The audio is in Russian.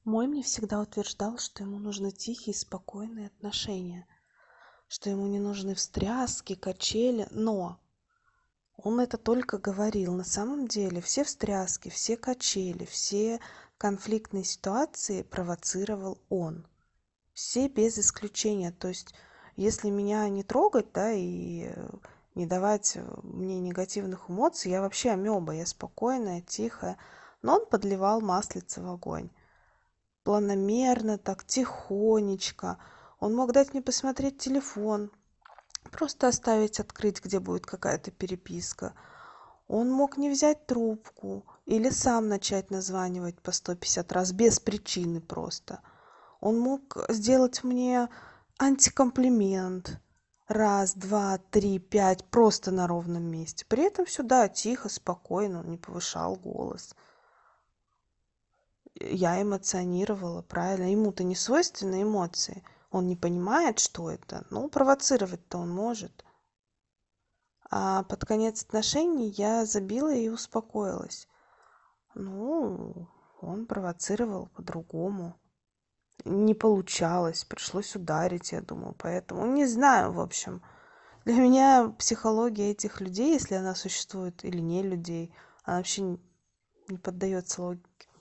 Мой мне всегда утверждал, что ему нужны тихие, спокойные отношения, что ему не нужны встряски, качели, но он это только говорил. На самом деле все встряски, все качели, все конфликтные ситуации провоцировал он. Все без исключения. То есть, если меня не трогать, да, и не давать мне негативных эмоций, я вообще амеба, я спокойная, тихая. Но он подливал маслица в огонь. Планомерно, так тихонечко. Он мог дать мне посмотреть телефон, просто оставить открыть, где будет какая-то переписка. Он мог не взять трубку или сам начать названивать по 150 раз без причины просто. Он мог сделать мне антикомплимент. Раз, два, три, пять, просто на ровном месте. При этом сюда тихо, спокойно, он не повышал голос. Я эмоционировала, правильно. Ему-то не свойственны эмоции. Он не понимает, что это. Ну, провоцировать-то он может. А под конец отношений я забила и успокоилась. Ну, он провоцировал по-другому. Не получалось, пришлось ударить, я думаю, поэтому не знаю, в общем. Для меня психология этих людей, если она существует, или не людей, она вообще не поддается логике.